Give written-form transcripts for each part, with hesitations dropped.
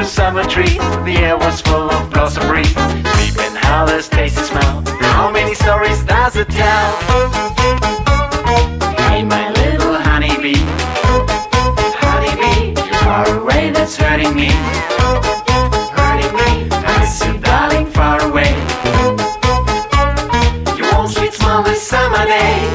through summer trees. The air was full of blossom breeze. Weeping howlers, tasty smell. How many stories does it tell? Hey, my little honeybee, honeybee, you're far away, that's hurting me. Hurting me, I miss you, darling, far away. You won't sweet smell this summer day.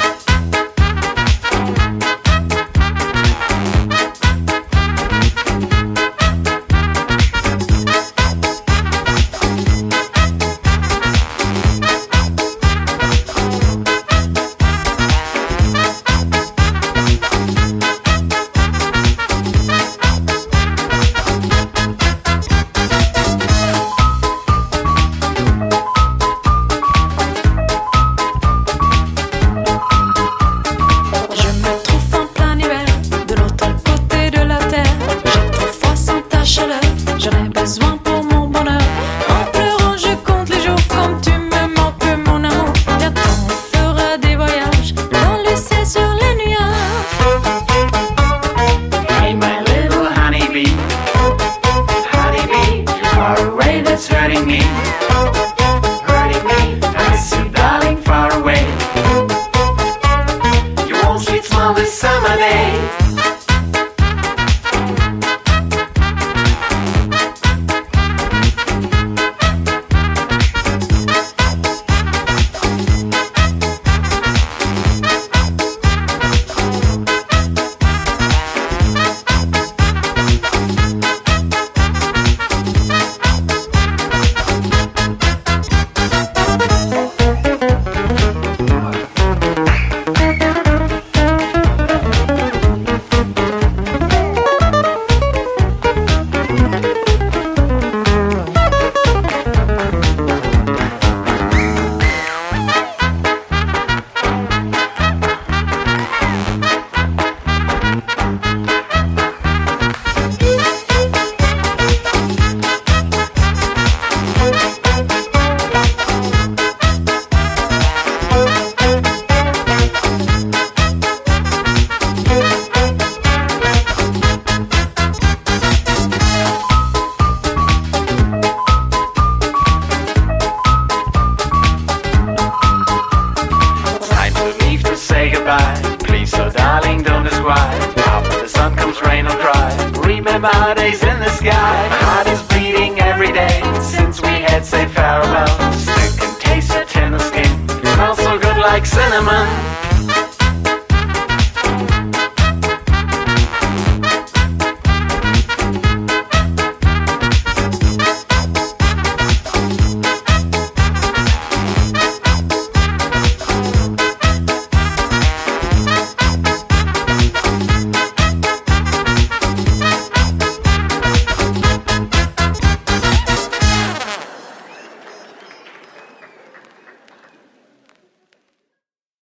Our days in the sky. My heart is bleeding every day since we had said farewell. Still can taste your tender skin. It smells so good like cinnamon.